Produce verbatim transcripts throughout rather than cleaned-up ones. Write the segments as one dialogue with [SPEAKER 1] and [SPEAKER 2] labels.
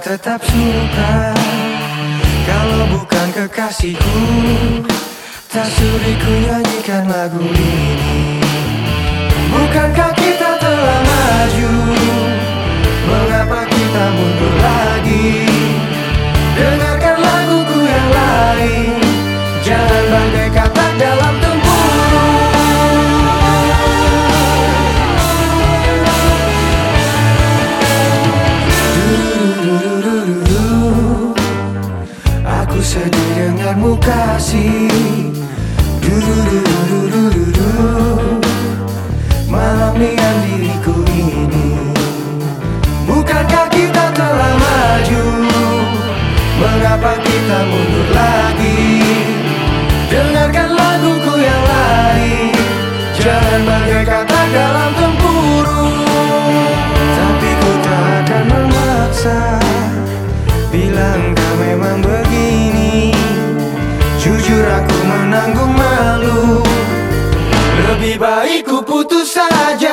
[SPEAKER 1] tetap suka. Kalau bukan kekasihku, tak sudi ku nyanyikan lagu ini. Bukankah kita telah maju? Mengapa kita mundur lagi? Dengarkan laguku yang lain, jangan bagai katak dalam tempurung. Aku sedih denganmu kasih. Du-du-du-du-du-du-du. Malam nian diriku ini. Bukankah kita telah maju? Mengapa kita mundur lagi? Dengarkan laguku yang lain, jangan bagai katak dalam tempurung. Tapi ku tak akan memaksa, bila engkau memang begini. Jujur aku menanggung malu, lebih baik ku putus saja.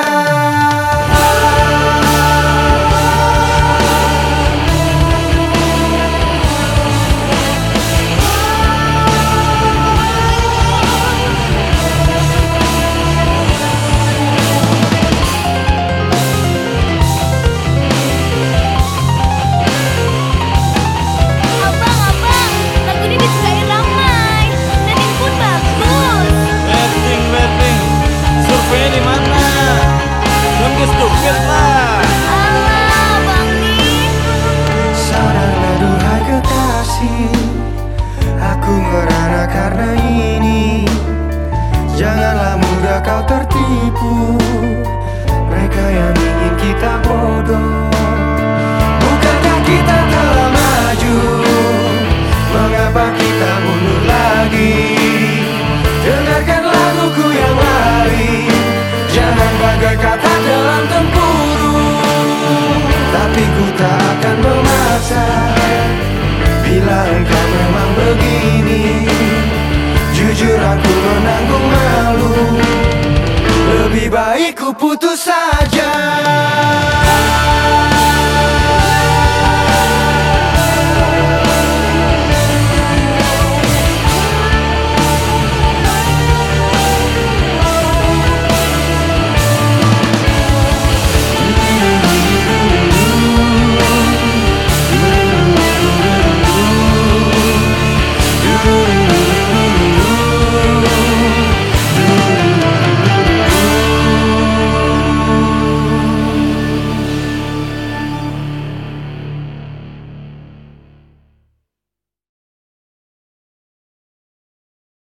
[SPEAKER 1] Aku merana karena ini. Janganlah mudah kau tertipu mereka yang ingin kita bodoh. Bukankah kita telah maju? Mengapa kita mundur lagi? Dengarkan laguku yang lain, jangan bagai katak dalam tempurung. Tapi ku tak akan memaksa, bila engkau memang begini. Jujur aku menanggung malu, lebih baik ku putus saja.